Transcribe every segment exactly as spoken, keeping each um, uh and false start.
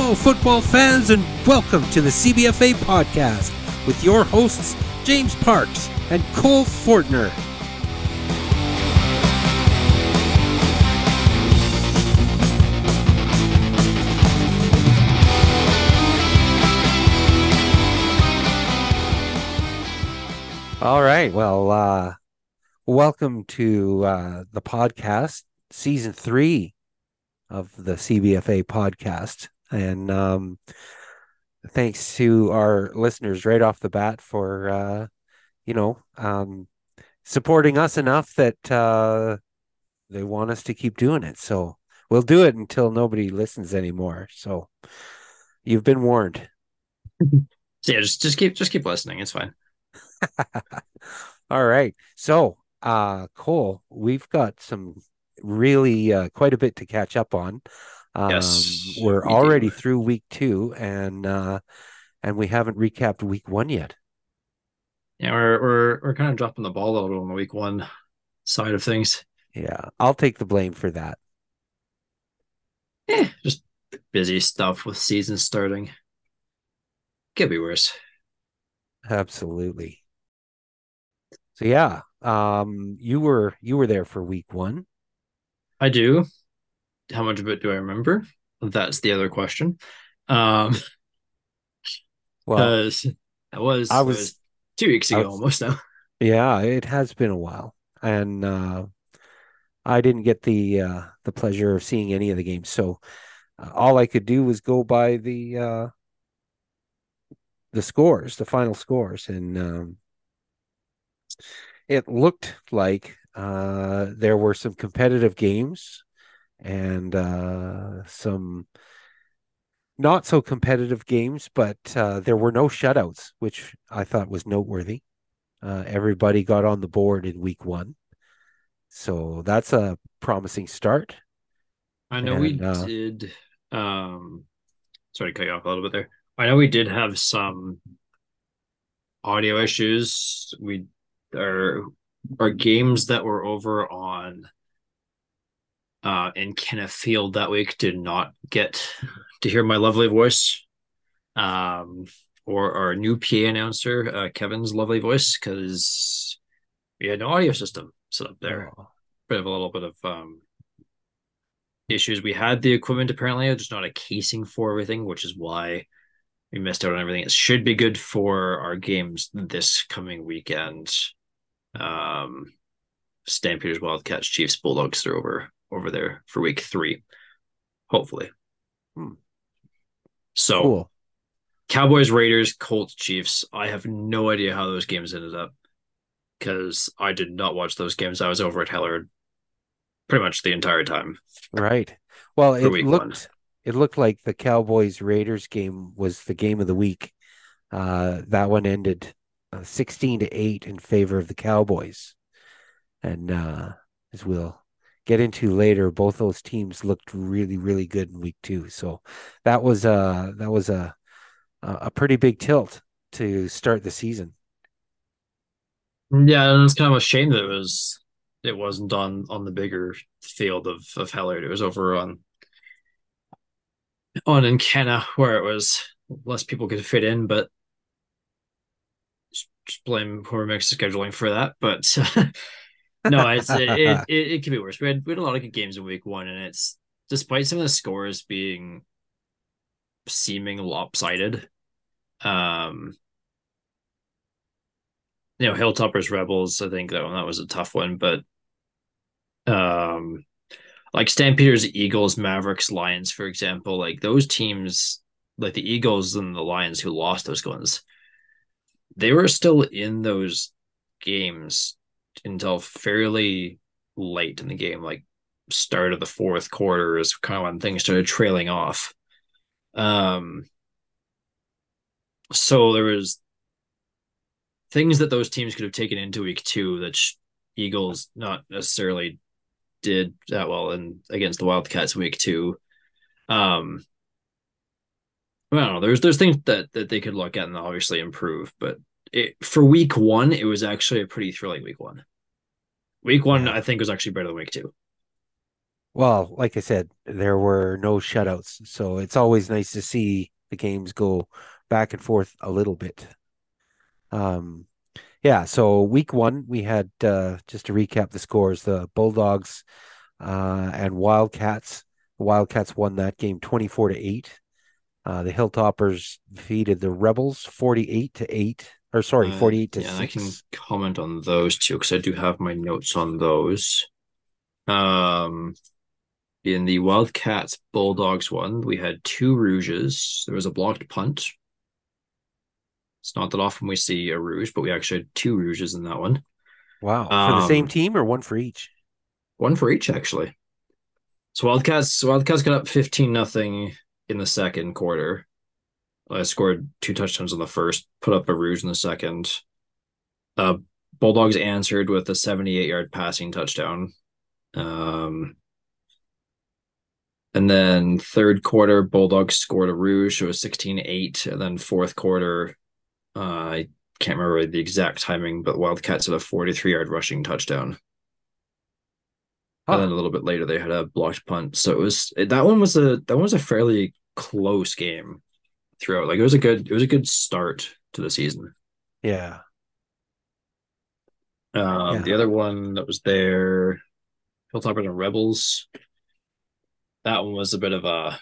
Hello, football fans, and welcome to the C B F A podcast with your hosts, James Parks and Cole Fortner. All right, well, uh, welcome to uh, the podcast, season three of the C B F A podcast. And um, thanks to our listeners right off the bat for, uh, you know, um, supporting us enough that uh, they want us to keep doing it. So we'll do it until nobody listens anymore. So you've been warned. So yeah, just just keep just keep listening. It's fine. All right. So, uh, Cole, we've got some really uh, quite a bit to catch up on. Um, Yes, we're we do. already through week two, and uh, and we haven't recapped week one yet. Yeah, we're we're we're kind of dropping the ball a little on the week one side of things. Yeah, I'll take the blame for that. Eh, just busy stuff with season starting. Could be worse. Absolutely. So yeah, um, you were you were there for week one. I do. How much of it do I remember? That's the other question. Um, Well, because that I was it was was two weeks I ago was almost now. yeah, it has been a while, and uh, I didn't get the uh, the pleasure of seeing any of the games. So uh, all I could do was go by the uh, the scores, the final scores, and um, it looked like uh, there were some competitive games and uh, some not so competitive games, but uh, there were no shutouts, which I thought was noteworthy. Uh, everybody got on the board in week one, so that's a promising start. I know And we uh, did. Um, sorry to cut you off a little bit there. I know we did have some audio issues. We are our games that were over on uh in Kenneth Field that week did not get to hear my lovely voice. Um or our new P A announcer, uh, Kevin's lovely voice, because we had no audio system set up there. oh, Bit of a little bit of um issues. We had the equipment apparently, just not a casing for everything, which is why we missed out on everything. It should be good for our games this coming weekend. Um, Stampeders, Wildcats, Chiefs, Bulldogs are over over there for week three, hopefully. hmm, So cool. Cowboys, Raiders, Colts, Chiefs. I have no idea how those games ended up because I did not watch those games. I was over at Hellard pretty much the entire time Right. Well, for it week one. looked it looked like the Cowboys Raiders game was the game of the week. Uh, that one ended uh, sixteen to eight in favor of the Cowboys. And uh, as we'll get into later, both those teams looked really, really good in week two. So that was uh that was a a pretty big tilt to start the season. Yeah, and it's kind of a shame that it was it wasn't on on the bigger field of of Hellard. It was over on on in Kenna where it was less people could fit in, but just blame whoever makes the scheduling for that. But no, it's it, it it could be worse. We had we had a lot of good games in week one, and it's despite some of the scores being seeming lopsided. Um, you know, Hilltoppers Rebels. I think that one that was a tough one, but um, like Stampeders, Eagles, Mavericks, Lions, for example, like those teams, like the Eagles and the Lions who lost those ones, they were still in those games until fairly late in the game, like start of the fourth quarter is kind of when things started trailing off. Um, so there was things that those teams could have taken into week two that Eagles not necessarily did that well in against the Wildcats week two. Um, I don't know. There's there's things that that they could look at and obviously improve, but it, for week one, it was actually a pretty thrilling week one. Week one, Yeah. I think, was actually better than week two. Well, like I said, there were no shutouts, so it's always nice to see the games go back and forth a little bit. Um, yeah, so week one we had uh, just to recap the scores: the Bulldogs uh, and Wildcats. The Wildcats won that game twenty-four to eight. Uh, the Hilltoppers defeated the Rebels forty-eight to eight, or sorry, Uh, forty-eight to yeah, and I can six. comment on those two because I do have my notes on those. Um, in the Wildcats Bulldogs one, we had two rouges. There was a blocked punt. It's not that often we see a rouge, but we actually had two rouges in that one. Wow, for the same Um, team or one for each? one for each actually. So Wildcats Wildcats got up fifteen nothing in the second quarter. I scored two touchdowns in the first, put up a rouge in the second. Uh, Bulldogs answered with a seventy-eight yard passing touchdown. Um, and then third quarter, Bulldogs scored a rouge. It was sixteen eight. And then fourth quarter, uh, I can't remember the exact timing, but Wildcats had a forty-three yard rushing touchdown. And then Huh. a little bit later, they had a blocked punt. So it was that one was a that one was a fairly close game throughout. Like it was a good it was a good start to the season. Yeah. Um, the Yeah. other one that was there, Hilltoppers and Rebels. That one was a bit of a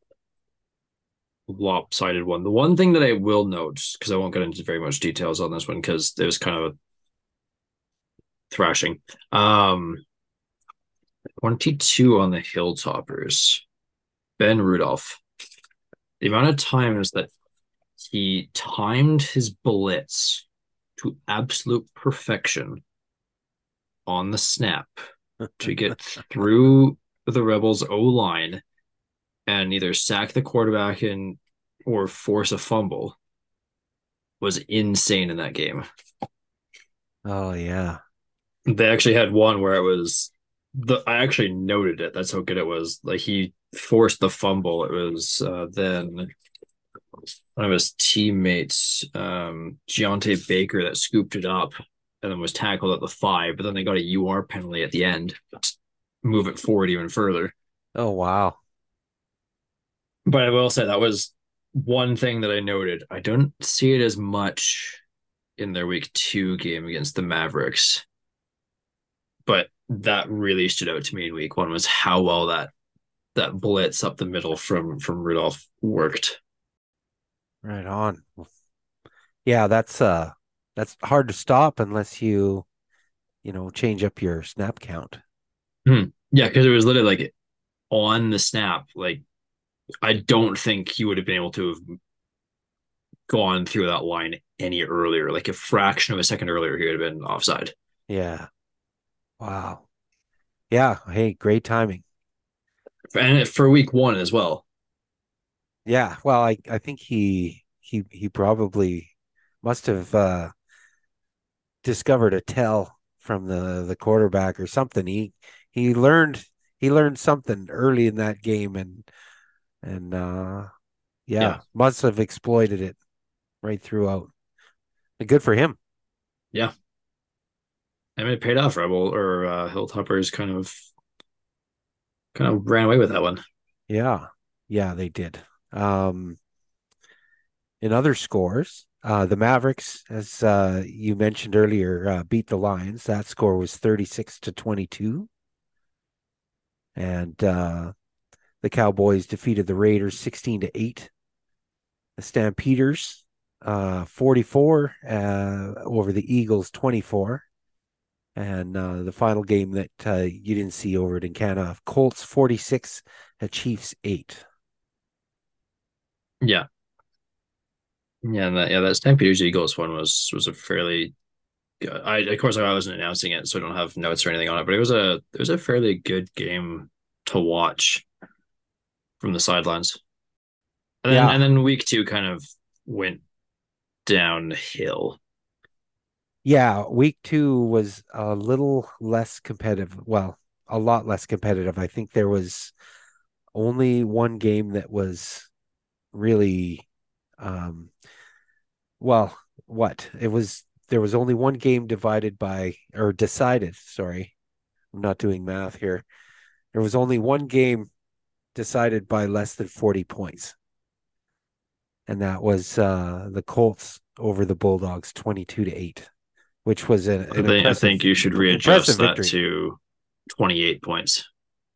lopsided one. The one thing that I will note, because I won't get into very much details on this one, because it was kind of a thrashing. Um, twenty-two on the Hilltoppers. Ben Rudolph. The amount of times that he timed his blitz to absolute perfection on the snap to get through the Rebels' O line and either sack the quarterback and or force a fumble was insane in that game. Oh yeah. They actually had one where it was the I actually noted it. That's how good it was. Like he forced the fumble. It was uh, then one of his teammates, um, Giante Baker, that scooped it up and then was tackled at the five. But then they got a U R penalty at the end to move it forward even further. Oh wow. But I will say that was one thing that I noted. I don't see it as much in their week two game against the Mavericks, but that really stood out to me in week one was how well that that blitz up the middle from from Rudolph worked. Right on. Yeah, that's uh that's hard to stop unless you, you know, change up your snap count. Hmm. Yeah, because it was literally like on the snap. Like I don't think he would have been able to have gone through that line any earlier. Like a fraction of a second earlier, he would have been offside. Yeah. Wow. Yeah, hey, great timing. And for week one as well. Yeah, well, I I think he he he probably must have uh discovered a tell from the the quarterback or something. He he learned he learned something early in that game and and uh Yeah, yeah, must have exploited it right throughout. Good for him. yeah. I mean, it paid off. Rebel or uh, Hilltoppers kind of kind of ran away with that one. Yeah. Yeah, they did. Um in other scores, uh the Mavericks, as uh you mentioned earlier, uh, beat the Lions. That score was thirty-six to twenty-two. And uh the Cowboys defeated the Raiders sixteen to eight. The Stampeders uh forty-four uh over the Eagles twenty-four. And uh, the final game that uh, you didn't see over it in Canada, Colts forty-six, the Chiefs eight. Yeah, yeah, and that yeah, that Stampeders Eagles one was was a fairly good. I of course I wasn't announcing it, so I don't have notes or anything on it, but it was a it was a fairly good game to watch from the sidelines. And then Yeah, and then week two kind of went downhill. yeah. Week two was a little less competitive. Well, a lot less competitive. I think there was only one game that was really, um, well, what? It was, there was only one game divided by, or decided, sorry, I'm not doing math here. There was only one game decided by less than forty points, and that was uh, the Colts over the Bulldogs, twenty-two to eight, which was an, I an think I impressive think you should impressive readjust that victory. to twenty-eight points.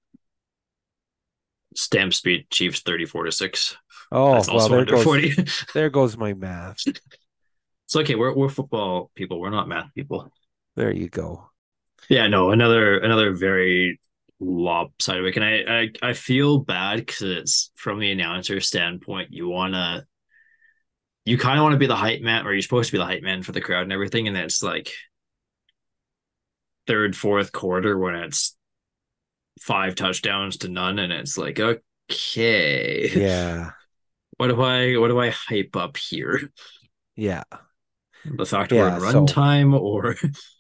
Stamp speed Chiefs thirty-four to six. Oh That's well, also there under goes forty. there goes my math. It's okay. We're we're football people. We're not math people. There you go. Yeah, no, another another very lopsided week, and I I, I feel bad because it's from the announcer standpoint. You wanna you kind of want to be the hype man, or you're supposed to be the hype man for the crowd and everything, and it's like third, fourth quarter when it's five touchdowns to none, and it's like, okay, Yeah, what do I what do I hype up here? yeah, The fact we're in yeah. So, runtime, or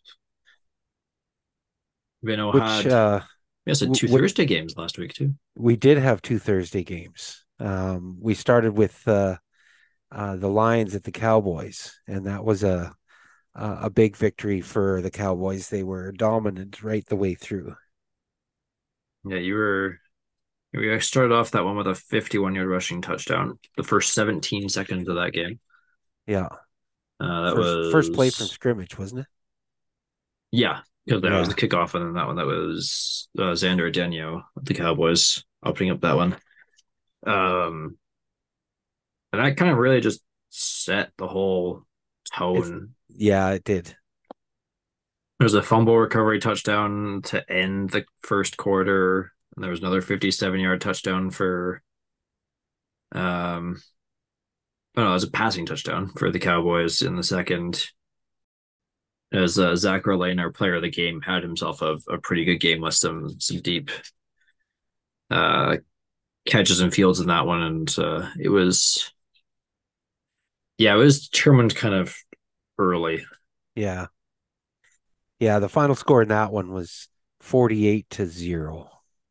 you know, which had uh, we had two w- Thursday games last week too. we did have two Thursday games. Um, we started with uh, uh, the Lions at the Cowboys, and that was a a big victory for the Cowboys. They were dominant right the way through. Yeah, you were. We started off that one with a fifty-one yard rushing touchdown. The first seventeen seconds of that game. Yeah, Uh, that first first play from was scrimmage, wasn't it? yeah, because that was the Yeah, kickoff, and then that one that was uh, Xander Denyo of the Cowboys opening up that one. Um, and that kind of really just set the whole it tone. yeah it did. There was a fumble recovery touchdown to end the first quarter, and there was another fifty-seven yard touchdown for um oh no, it was a passing touchdown for the Cowboys in the second. As uh, Zach Lane, our player of the game, had himself a, a pretty good game with some some deep uh, catches and fields in that one, and uh, it was yeah, it was determined kind of early. Yeah, yeah. The final score in that one was forty-eight to zero.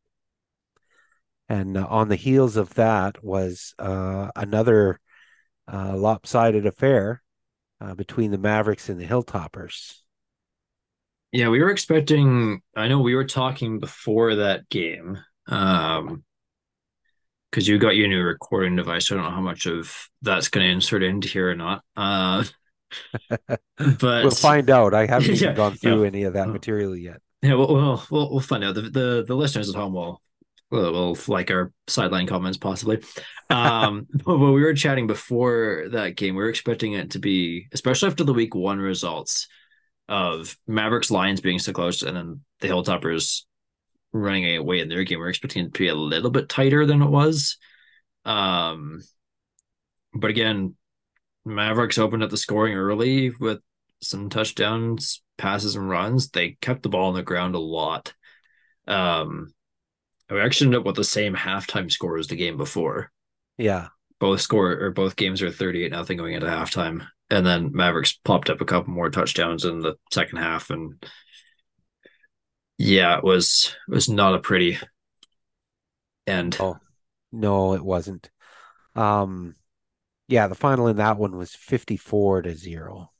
And uh, on the heels of that was uh, another uh, lopsided affair uh, between the Mavericks and the Hilltoppers. Yeah, we were expecting. I know we were talking before that game, um, because you got your new recording device. I don't know how much of that's going to insert into here or not. Uh, We'll but find out. I haven't even yeah, gone through yeah, any of that material yet. yeah. We'll we'll we'll, we'll find out. The, the the listeners at home will will, will like our sideline comments possibly. Um, but when we were chatting before that game, we were expecting it to be, especially after the week one results of Mavericks Lions being so close, and then the Hilltoppers running away in their game. We we're expecting it to be a little bit tighter than it was. Um, but again, Mavericks opened up the scoring early with some touchdowns, passes, and runs. They kept the ball on the ground a lot. Um, we actually ended up with the same halftime score as the game before. Yeah. Both score or both games are thirty-eight nothing going into halftime. And then Mavericks popped up a couple more touchdowns in the second half. And yeah, it was it was not a pretty end. Oh, no, it wasn't. Um, yeah, the final in that one was fifty-four to zero.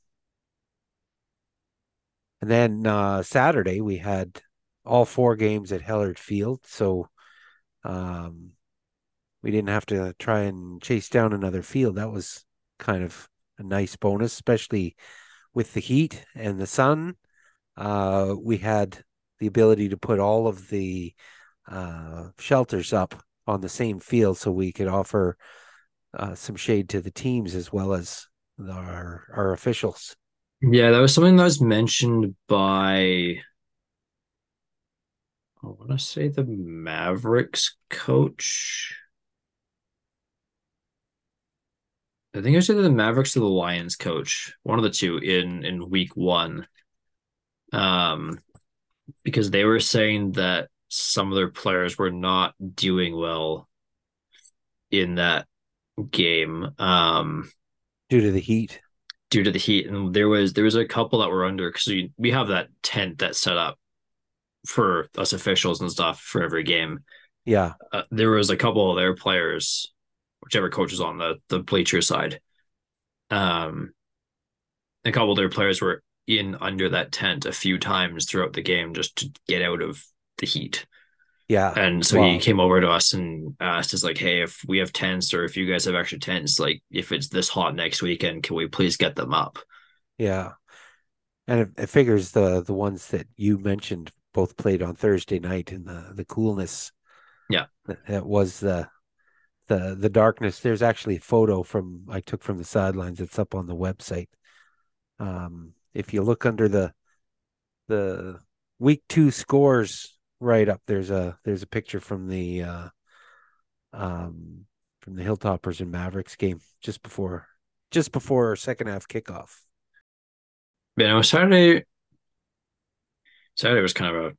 And then uh, Saturday we had all four games at Hellard Field, so um, we didn't have to try and chase down another field. That was kind of a nice bonus, especially with the heat and the sun. Uh, we had the ability to put all of the uh, shelters up on the same field so we could offer uh, some shade to the teams as well as our our officials. Yeah, that was something that was mentioned by I want to say the Mavericks coach. I think I said the Mavericks or the Lions coach, one of the two in in week one. Um, because they were saying that some of their players were not doing well in that game, um, Due to the heat. due to the heat, and there was there was a couple that were under because we, we have that tent that's set up for us officials and stuff for every game. Yeah. Uh, there was a couple of their players, whichever coach is on the the bleacher side. Um, a couple of their players were in under that tent a few times throughout the game just to get out of the heat. Yeah. And so he Well, came over to us and asked us like, hey, if we have tents or if you guys have extra tents, like if it's this hot next weekend, can we please get them up? yeah. And it, it figures the the ones that you mentioned both played on Thursday night in the the coolness Yeah. that, that was the the the darkness. There's actually a photo from I took from the sidelines. It's up on the website. Um, if you look under the the week two scores right up, there's a there's a picture from the uh, um, from the Hilltoppers and Mavericks game just before just before second half kickoff. You know, Saturday Saturday was kind of a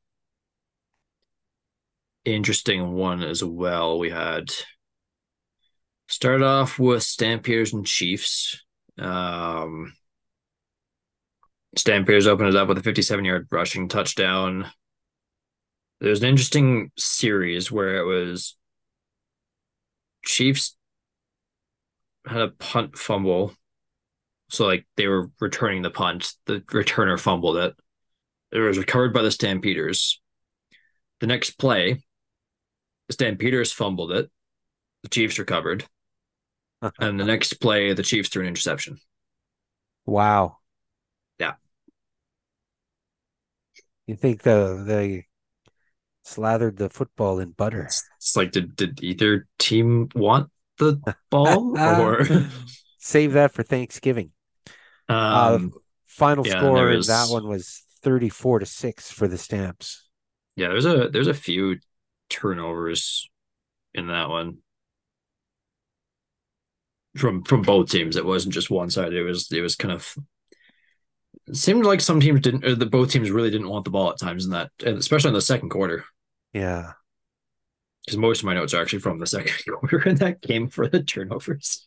interesting one as well. We had started off with Stampeders and Chiefs. Um, Stampeders opened it up with a fifty-seven yard rushing touchdown. There was an interesting series where it was Chiefs had a punt fumble. So like they were returning the punt. The returner fumbled it. It was recovered by the Stampeders. The next play, the Stampeders fumbled it. The Chiefs recovered. And the next play, the Chiefs threw an interception. Wow. Yeah. You think the they slathered the football in butter? It's, it's like did did either team want the ball or Save that for Thanksgiving. Uh, um final yeah, and there score in that was one was thirty-four to six for the Stamps. yeah, there's a there's a few turnovers in that one from from both teams. It wasn't just one side. It was it was kind of it seemed like some teams didn't or the both teams really didn't want the ball at times in that, especially in the second quarter. Yeah. Because most of my notes are actually from the second quarter in that game for the turnovers.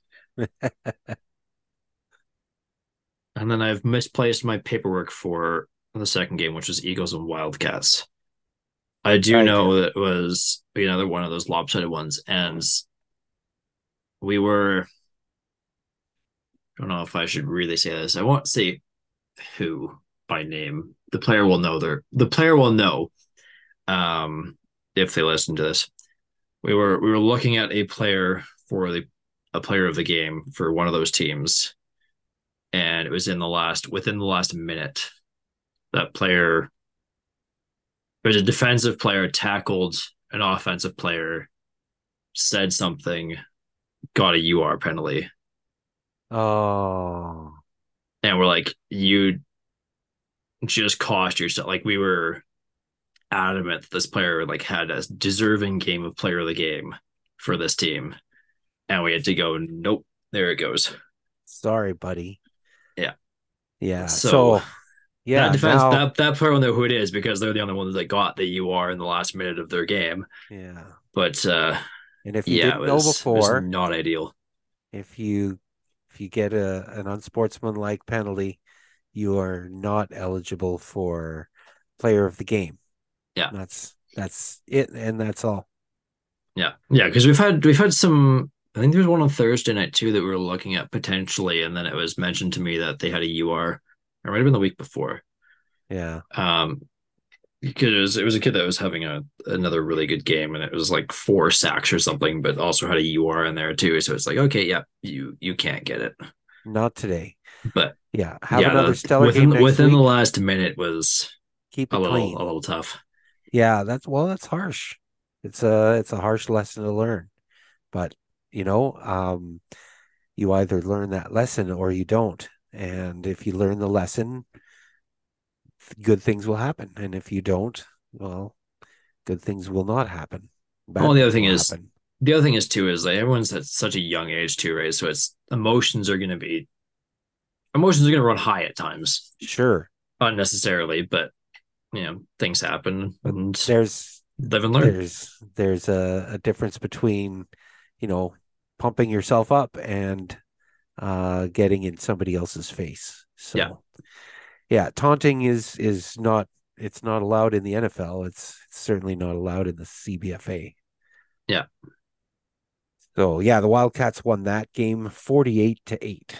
And then I've misplaced my paperwork for the second game, which was Eagles and Wildcats. I do Right. know that it was another one of those lopsided ones, and we were. I don't know if I should really say this. I won't say who by name. The player will know their. The player will know um, if they listen to this. We were we were looking at a player for the a player of the game for one of those teams, and it was in the last within the last minute. That player, it was a defensive player tackled an offensive player, said something, got a U R penalty, Oh, and we're like, you just cost yourself. Like we were adamant that this player like had a deserving game of player of the game for this team, and we had to go. Nope, there it goes. sorry, buddy. Yeah. Yeah. So So, that yeah, defense, now, that that player will know who it is because they're the only ones that got the U R in the last minute of their game. yeah. But uh, And if you yeah, it didn't know was it was before, not ideal. if you if you get a an unsportsmanlike penalty, you are not eligible for player of the game. Yeah, That's that's it, and that's all. yeah, yeah. Because we've had we've had some. I think there was one on Thursday night too that we were looking at potentially, and then it was mentioned to me that they had a U R. It might have been the week before. Yeah. Um, because it was, it was a kid that was having a another really good game, and it was like four sacks or something, but also had a U R in there too. So it's like, okay, yeah, you you can't get it. Not today. But Yeah. Have yeah, another the stellar game within next within the week. last minute was Keep a it little a clean. little tough. Yeah, that's well, that's harsh. It's a it's a harsh lesson to learn. But you know, um, you either learn that lesson or you don't. And if you learn the lesson, good things will happen. And if you don't, well, good things will not happen. Well, Bad the other things thing will is happen. the other thing is too is like everyone's at such a young age too, right? So it's emotions are going to be emotions are going to run high at times, Sure. unnecessarily, but you know things happen But and there's live and learn. there's there's a, a difference between, you know, pumping yourself up and uh getting in somebody else's face. Yeah, So yeah, taunting is is not it's not allowed in the N F L. It's it's certainly not allowed in the C B F A. yeah. So yeah, the Wildcats won that game forty-eight to eight.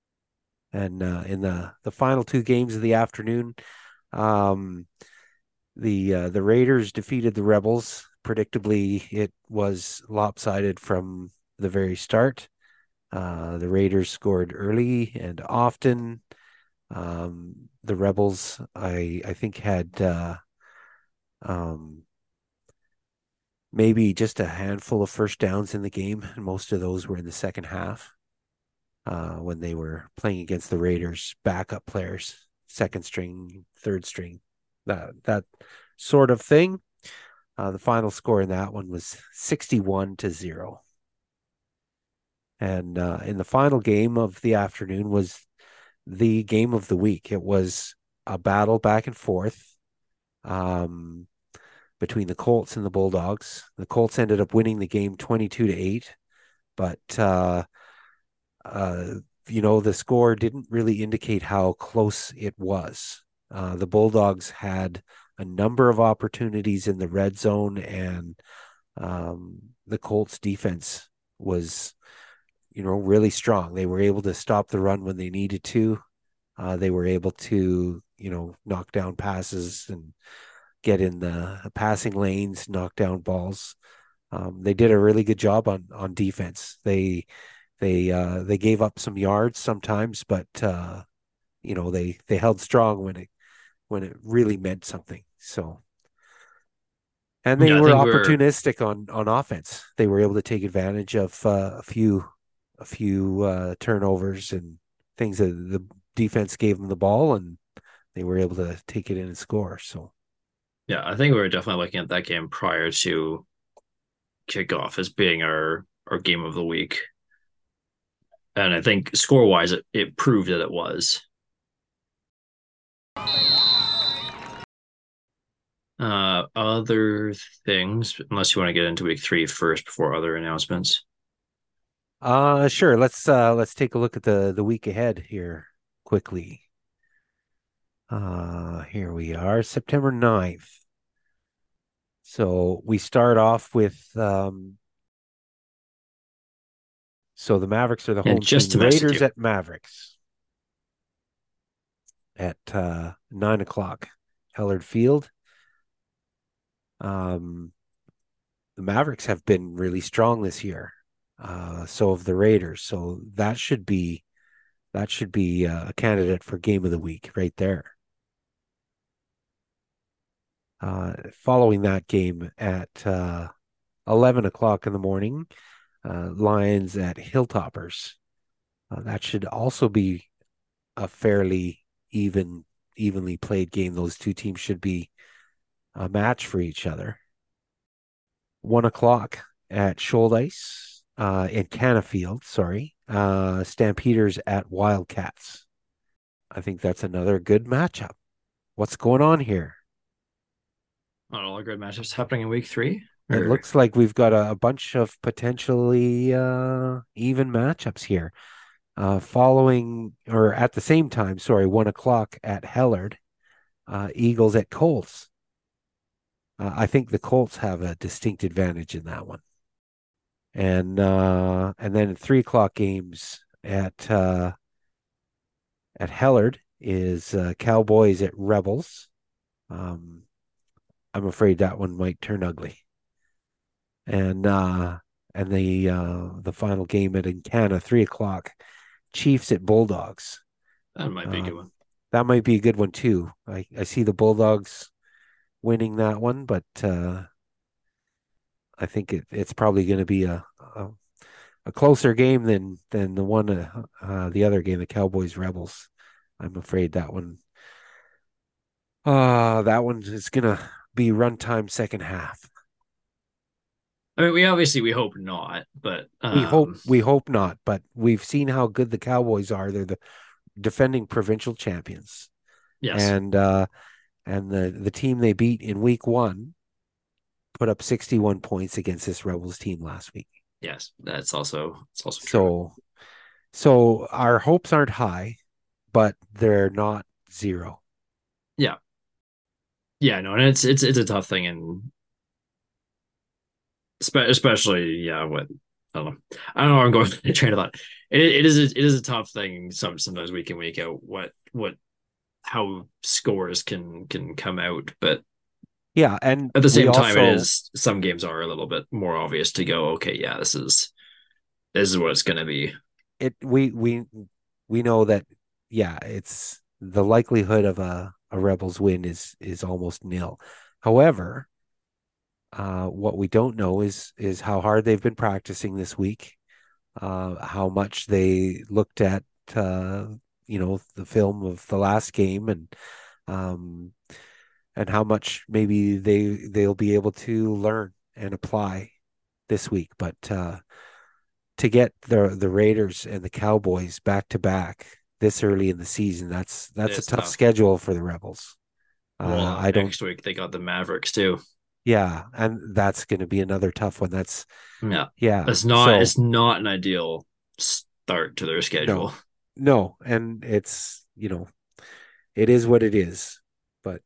And uh, in the the final two games of the afternoon, um, The uh, the Raiders defeated the Rebels. Predictably, it was lopsided from the very start. Uh, the Raiders scored early and often. Um, the Rebels, I I think, had uh, um, maybe just a handful of first downs in the game, and most of those were in the second half uh, when they were playing against the Raiders' backup players, second string, third string, that that sort of thing. Uh, the final score in that one was sixty-one to zero. And uh, in the final game of the afternoon was the game of the week. It was a battle back and forth um, between the Colts and the Bulldogs. The Colts ended up winning the game twenty-two to eight, but uh, uh, you know, the score didn't really indicate how close it was. Uh, the Bulldogs had a number of opportunities in the red zone, and um, the Colts defense was, you know, really strong. They were able to stop the run when they needed to. Uh, they were able to, you know, knock down passes and get in the passing lanes, knock down balls. Um, they did a really good job on on defense. They they uh, they gave up some yards sometimes, but uh, you know, they they held strong when it when it really meant something. So, and they Yeah, I were think we're opportunistic on on offense. They were able to take advantage of uh, a few a few uh, turnovers and things that the defense gave them the ball, and they were able to take it in and score. So, yeah, I think we were definitely looking at that game prior to kickoff as being our our game of the week. And I think score wise, it, it proved that it was. Uh, other things, unless you want to get into week three first before other announcements. uh, sure. Let's uh, let's take a look at the the week ahead here quickly. Uh, here we are, September ninth. So we start off with um, so the Mavericks are the And home team. just to mess with Raiders you, at Mavericks at uh, nine o'clock, Hellard Field. Um, the Mavericks have been really strong this year. Uh, so have the Raiders. So that should be that should be uh, a candidate for game of the week right there. Uh, following that game at uh, eleven o'clock in the morning, uh, Lions at Hilltoppers. Uh, that should also be a fairly even, evenly played game. Those two teams should be a match for each other. One o'clock at Shoaldice, uh, in Cannafield, sorry. Uh, Stampeders at Wildcats. I think that's another good matchup. What's going on here? not all the good matchups happening in week three. It Or looks like we've got a, a bunch of potentially uh, even matchups here. Uh, following or at the same time, sorry, one o'clock at Hellard, uh, Eagles at Colts. Uh, I think the Colts have a distinct advantage in that one. And uh, and then three o'clock games at uh, at Hellard is uh, Cowboys at Rebels. Um, I'm afraid that one might turn ugly. And uh, and the uh, the final game at Encana, three o'clock, Chiefs at Bulldogs. that might be a good Um, one. that might be a good one too. I, I see the Bulldogs winning that one, but uh, I think it, it's probably going to be a, a a closer game than than the one uh, uh, the other game, the Cowboys Rebels. I'm afraid that one uh that one is gonna be runtime second half. I mean, we obviously we hope not, but We hope um, we hope not, but we've seen how good the Cowboys are. They're the defending provincial champions. yes, And uh and the the team they beat in week one put up sixty-one points against this Rebels team last week. yes, that's also it's also true. So so our hopes aren't high, but they're not zero. Yeah, yeah, no, and it's it's it's a tough thing, and especially yeah, what I don't know, I don't know where I'm going with the train of thought. It, it is a, it is a tough thing. Some sometimes week in week out, what what how scores can can come out, but Yeah, and At the we same time, it also is some games are a little bit more obvious to go, okay, yeah, this is this is what it's going to be. it we we we know that yeah, it's the likelihood of a a Rebels win is is almost nil. However, uh, what we don't know is is how hard they've been practicing this week, uh, how much they looked at uh, you know the film of the last game, and um, and how much maybe they they'll be able to learn and apply this week. But uh, to get the the Raiders and the Cowboys back to back this early in the season, that's It that's a is tough tough. schedule for the Rebels. Uh, Well, I don't, next week they got the Mavericks too. yeah, and that's going to be another tough one. That's Yeah, yeah. it's not So it's not an ideal start to their no, schedule. no, and it's you know it is what it is, but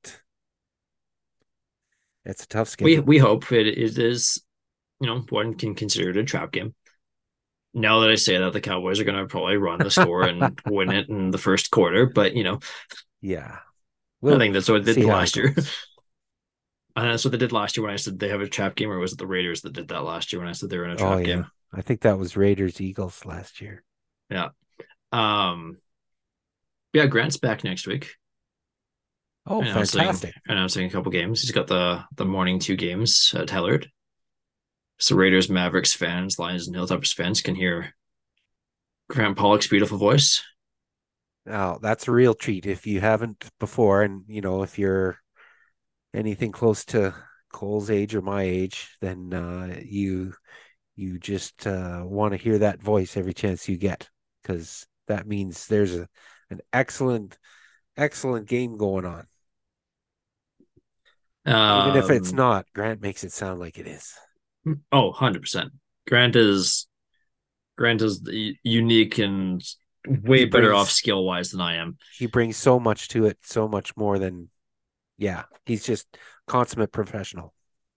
it's a tough We schedule. we hope it, it is, you know, one can consider it a trap game. Now that I say that, the Cowboys are going to probably run the score and win it in the first quarter. But you know, Yeah, I we'll think that's what they see did how it last year. goes. And that's what they did last year when I said they have a trap game, or was it the Raiders that did that last year when I said they were in a Oh trap yeah, game? I think that was Raiders Eagles last year. Yeah. Um. Yeah, Grant's back next week, Oh, announcing fantastic! announcing a couple games. He's got the the morning two games at Hellard. So Raiders, Mavericks fans, Lions, and Hilltoppers fans can hear Grant Pollock's beautiful voice. Now that's a real treat if you haven't before, and you know if you're anything close to Cole's age or my age, then uh, you you just uh, want to hear that voice every chance you get because that means there's a an excellent excellent game going on. Even if it's Um. not, Grant makes it sound like it is. Oh, one hundred percent. Grant is Grant is unique and He way better off brings skill wise than I am. he brings so much to it, so much more than yeah. He's just consummate professional.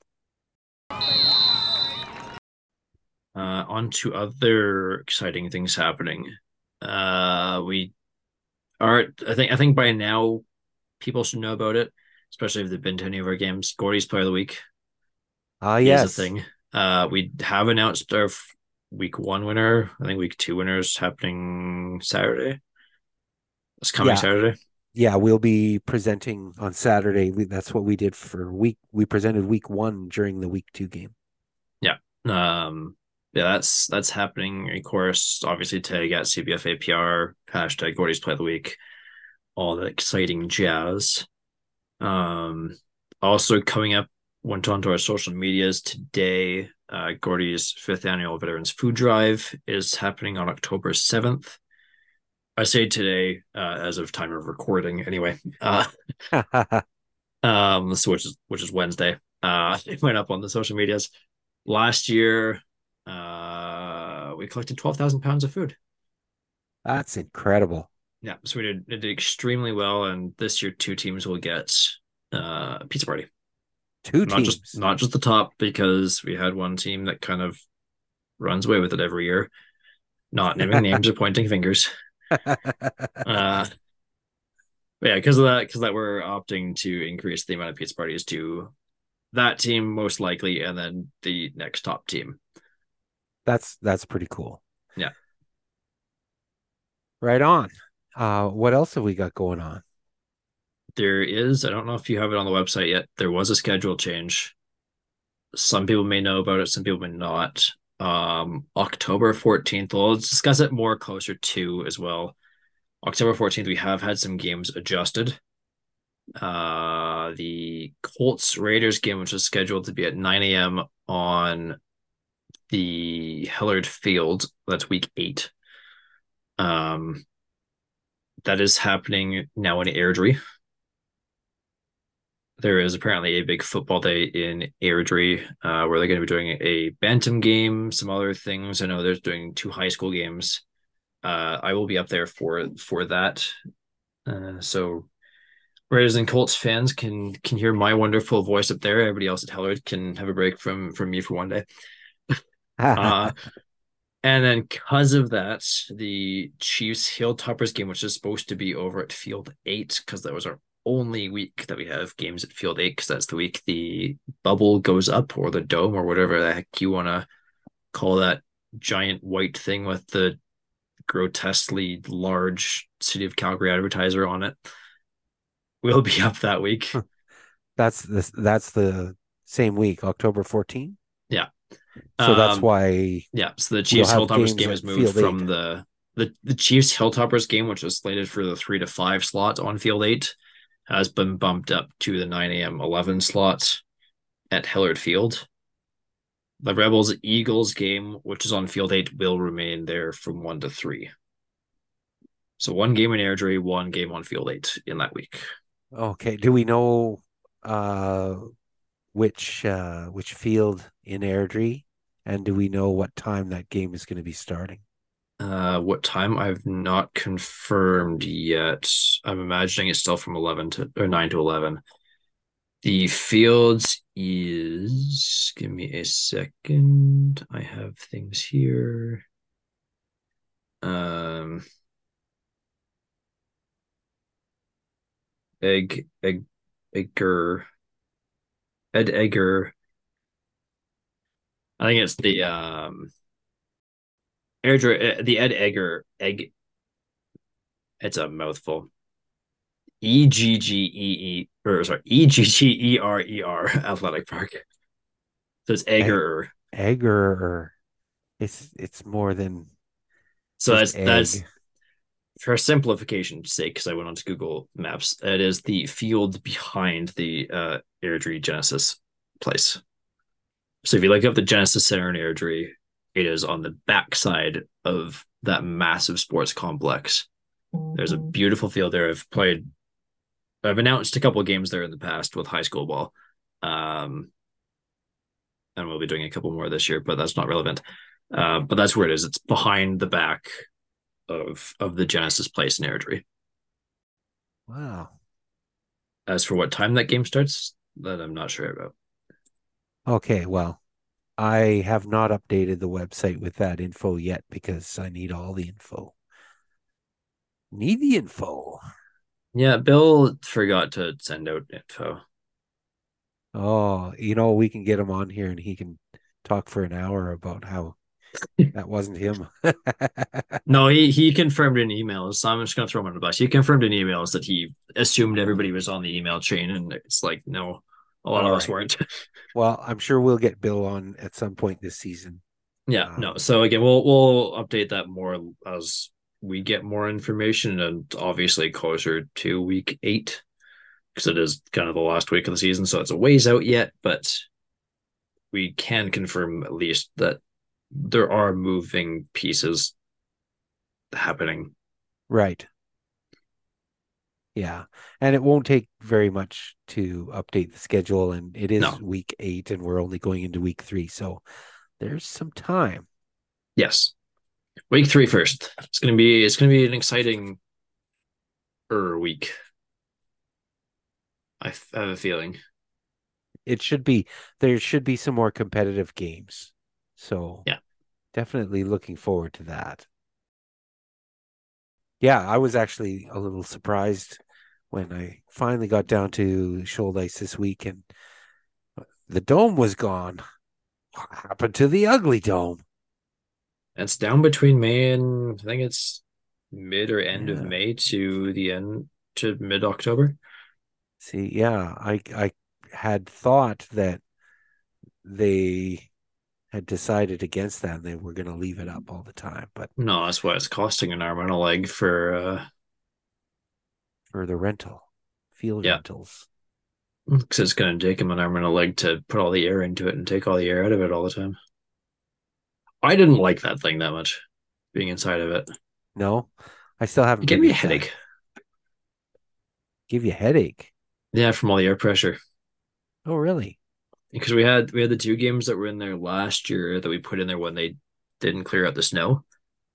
Uh, on to other exciting things happening. Uh, we are. I think. I think by now people should know about it, especially if they've been to any of our games. Gordy's Player of the Week Ah, is a yes. thing. Uh, we have announced our week one winner. I think week two winner is happening Saturday. It's coming Yeah. Saturday. Yeah, we'll be presenting on Saturday. We, that's what we did for week. We presented week one during the week two game. Yeah. Um. Yeah, that's that's happening. Of course, obviously tag at C B F A P R hashtag Gordy's Play of the Week. All the exciting jazz. Um. Also coming up, went onto our social medias today. Uh, Gordy's fifth annual Veterans Food Drive is happening on October seventh. I say today, uh, as of time of recording, anyway. Uh, um, so which is which is Wednesday. Uh, it went up on the social medias. Last year, uh, we collected twelve thousand pounds of food. That's incredible. Yeah, so we did, did extremely well, and this year two teams will get uh, a pizza party. Two Not just teams. not just the top, because we had one team that kind of runs away with it every year, not naming names or pointing fingers. Uh, but yeah, because of that, because that we're opting to increase the amount of pizza parties to that team most likely, and then the next top team. that's that's pretty cool. Yeah. Right on. Uh, what else have we got going on? There is, I don't know if you have it on the website yet. There was a schedule change. Some people may know about it, some people may not. Um, October fourteenth, well, let's discuss it more closer to as well. October fourteenth, we have had some games adjusted. Uh, the Colts Raiders game, which is scheduled to be at nine a.m. on the Hillard Field, that's week eight. Um, that is happening now in Airdrie. There is apparently a big football day in Airdrie, uh, where they're going to be doing a bantam game, some other things. I know they're doing two high school games. Uh, I will be up there for for that. Uh, so Raiders and Colts fans can can hear my wonderful voice up there. Everybody else at Hellard can have a break from from me for one day. Uh, and then because of that, the Chiefs Hilltoppers game, which is supposed to be over at Field Eight, because that was our only week that we have games at Field Eight because that's the week the bubble goes up, or the dome, or whatever the heck you want to call that giant white thing with the grotesquely large City of Calgary advertiser on it. We'll be up that week. That's this that's the same week, October fourteenth. Yeah. So that's Um, why yeah. So the we'll Chiefs have Hilltoppers games game is at moved Field Eight. from the the the Chiefs Hilltoppers game, which was slated for the three to five slot on Field Eight, has been bumped up to the nine a.m. eleven slot at Hillard Field. The Rebels Eagles game, which is on Field Eight, will remain there from one to three. So one game in Airdrie, one game on Field Eight in that week. Okay. Do we know uh which uh which field in Airdrie? And do we know what time that game is going to be starting? Uh, what time? I've not confirmed yet. I'm imagining it's still from eleven to or nine to eleven. The fields is, give me a second. I have things here. Um, Egg, Egg, Egger, Ed Egger. I think it's the um, Airdrie, the Ed Egger Egg. It's a mouthful. E G G E E or sorry, E G G E R E R Athletic Park. So it's Egg, Egger. egg or, or it's it's more than So just that's that's egg. for simplification's sake, because I went onto Google Maps. It is the field behind the uh, Airdrie Genesis place. So if you look up the Genesis Center in Airdrie, it is on the backside of that massive sports complex. There's a beautiful field there. I've played, I've announced a couple of games there in the past with high school ball. Um, and we'll be doing a couple more this year, but that's not relevant. Uh, but that's where it is. It's behind the back of of the Genesis place in Airdrie. Wow. As for what time that game starts, that I'm not sure about. Okay, well, I have not updated the website with that info yet because I need all the info. Need the info. Yeah, Bill forgot to send out info. Oh, you know, we can get him on here and he can talk for an hour about how that wasn't him. No, he he confirmed in emails. So I'm just gonna throw him on the bus. He confirmed in emails that he assumed everybody was on the email chain, and it's like, no, a lot of All us right. weren't. Well, I'm sure we'll get Bill on at some point this season. Yeah, no. Um, So again, we'll we'll update that more as we get more information, and obviously closer to week eight, because it is kind of the last week of the season, so it's a ways out yet, but we can confirm at least that there are moving pieces happening. right. Yeah. And it won't take very much to update the schedule. And it is No, week eight, and we're only going into week three. So there's some time. yes, week three first. It's gonna be it's gonna be an exciting er week. I f- have a feeling. It should be, there should be some more competitive games. So Yeah. definitely looking forward to that. Yeah, I was actually a little surprised when I finally got down to Shoaldice this week and the dome was gone. What happened to the ugly dome? It's down between May and I think it's mid or end of Yeah. May to the end to mid October. See, yeah, I I had thought that they had decided against that and they were going to leave it up all the time, but No, that's what it's costing an arm and a leg for uh for the rental, field yeah, rentals. because it's gonna take him an arm and a leg to put all the air into it and take all the air out of it all the time. I didn't like that thing that much, being inside of it. No, I still It haven't gave been me a inside. headache. Give you a headache. Yeah, from all the air pressure. Oh, really? Because we had we had the two games that were in there last year that we put in there when they didn't clear out the snow.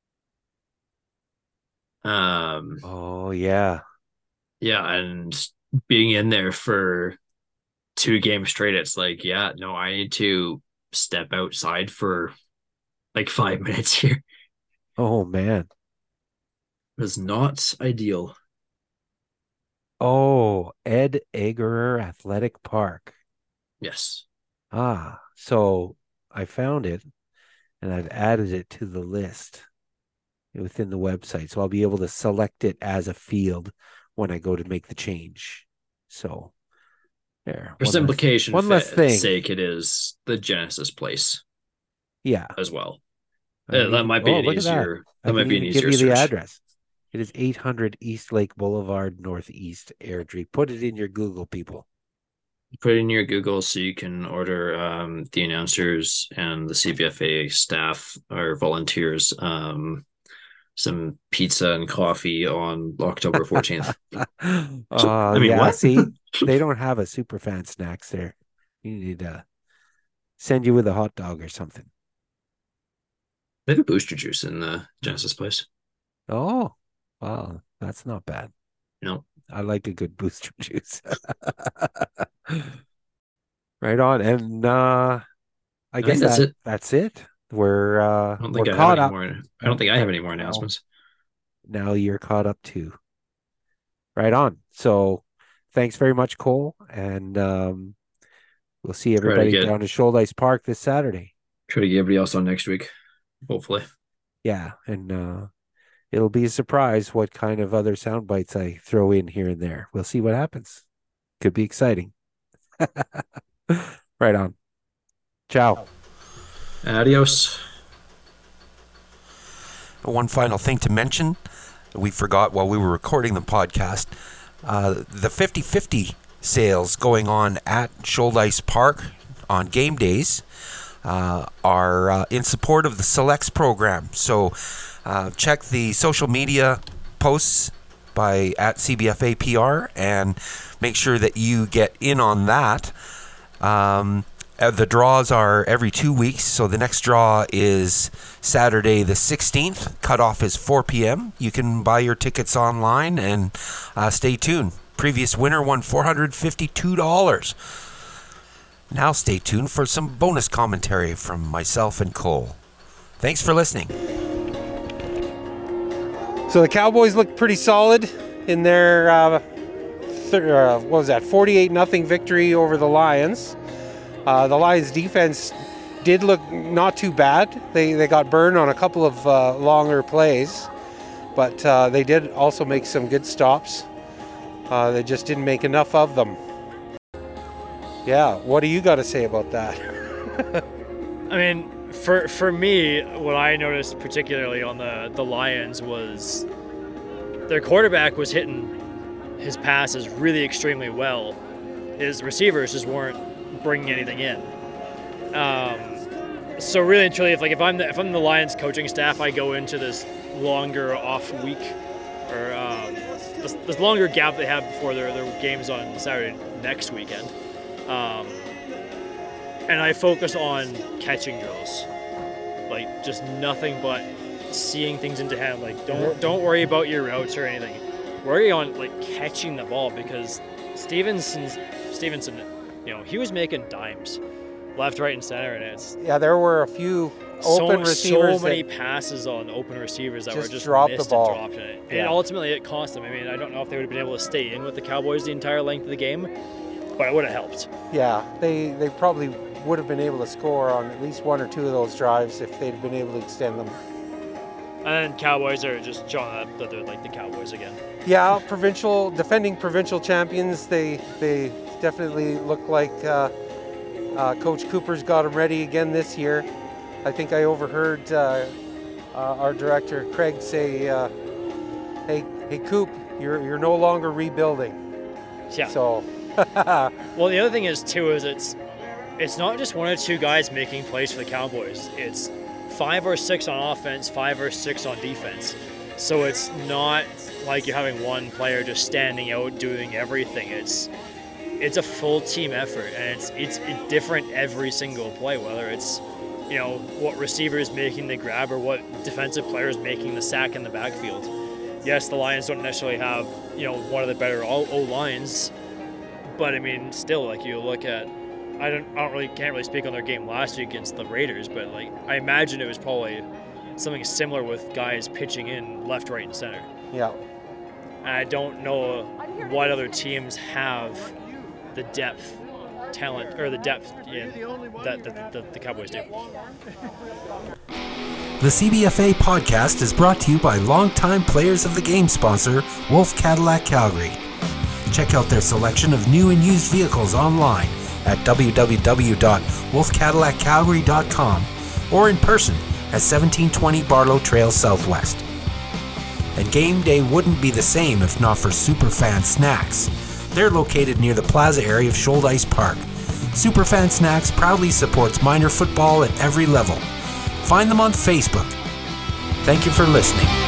Um, Oh, yeah. yeah, and being in there for two games straight, it's like, yeah, no, I need to step outside for like five minutes here. It Oh, man. was not ideal. Oh, Ed Egerer Athletic Park. Yes. Ah, so I found it and I've added it to the list within the website. So I'll be able to select it as a field when I go to make the change. So there, For one less simplification one less thing. sake, it is the Genesis place Yeah. as well. I Uh, didn't that even might be oh an look at that. easier I that can might be an even give easier you the search. address. It is eight hundred East Lake Boulevard, Northeast Airdrie. Put it in your Google, people. Put it in your Google so you can order um, the announcers and the C B F A staff or volunteers um, some pizza and coffee on October fourteenth. Oh, I mean, yeah. what? See, they don't have a super fan snacks there. You need to send you with a hot dog or something. They have a booster juice in the Genesis place. Oh, wow. That's not bad. You know, I like a good booster juice. Right on. And uh I I think guess that's that it. that's it. We're uh I don't we're think I have caught any up. more. I don't Oh, think I have any more well, announcements. now you're caught up too. Right on. So thanks very much, Cole. And um we'll see Try to everybody get down at Shoaldice Park this Saturday. try to get everybody else on next week, hopefully. Yeah, and uh it'll be a surprise what kind of other sound bites I throw in here and there. We'll see what happens. Could be exciting. Right on. Ciao. Adios. One final thing to mention, we forgot while we were recording the podcast, uh, the fifty-fifty sales going on at Shoaldice Park on game days uh, are uh, in support of the Selects program. So uh, check the social media posts by at C B F A P R and make sure that you get in on that. Um, uh, the draws are every two weeks, so the next draw is Saturday the sixteenth. Cutoff is four p.m. You can buy your tickets online and uh, stay tuned. Previous winner won four hundred fifty-two dollars. Now stay tuned for some bonus commentary from myself and Cole. Thanks for listening. So the Cowboys looked pretty solid in their uh, th- uh, what was that forty-eight nothing victory over the Lions. Uh, the Lions defense did look not too bad. They they got burned on a couple of uh, longer plays, but uh, they did also make some good stops. Uh, they just didn't make enough of them. Yeah, what do you got to say about that? I mean, for for me, what I noticed particularly on the, the Lions was their quarterback was hitting his passes really extremely well. His receivers just weren't bringing anything in. Um, so really and truly, if like if I'm the, if I'm the Lions coaching staff, I go into this longer off week or um, this, this longer gap they have before their their games on Saturday next weekend, um, and I focus on catching drills, like just nothing but seeing things into hand. Like don't don't worry about your routes or anything. Worry on like catching the ball because Stevenson Stevenson. You know, he was making dimes left, right, and center, and it's Yeah, there were a few open so, receivers. so many that passes on open receivers that just were just dropped missed the ball. and dropped in it. Yeah. And ultimately, it cost them. I mean, I don't know if they would have been able to stay in with the Cowboys the entire length of the game, but it would have helped. Yeah, they they probably would have been able to score on at least one or two of those drives if they'd been able to extend them. And then Cowboys are just showing that they're like the Cowboys again. Yeah, provincial defending provincial champions. They they definitely look like uh, uh, Coach Cooper's got them ready again this year. I think I overheard uh, uh, our director Craig say, uh, "Hey, hey, Coop, you're you're no longer rebuilding." Yeah. So. Well, the other thing is too is it's it's not just one or two guys making plays for the Cowboys. It's five or six on offense, five or six on defense. So it's not like you're having one player just standing out doing everything. It's it's a full team effort, and it's it's different every single play. Whether it's you know what receiver is making the grab or what defensive player is making the sack in the backfield. Yes, the Lions don't necessarily have you know one of the better O lines, but I mean still like you look at. I don't, I don't really, can't really speak on their game last week against the Raiders, but like I imagine it was probably something similar with guys pitching in left, right, and center. Yeah. And I don't know what other teams have the depth, talent, or the depth in that the, the, the Cowboys do. The C B F A podcast is brought to you by longtime players of the game sponsor, Wolf Cadillac Calgary. Check out their selection of new and used vehicles online at w w w dot wolf cadillac calgary dot com or in person at seventeen twenty Barlow Trail Southwest. And game day wouldn't be the same if not for Superfan Snacks. They're located near the plaza area of Shoaldice Park. Superfan Snacks proudly supports minor football at every level. Find them on Facebook. Thank you for listening.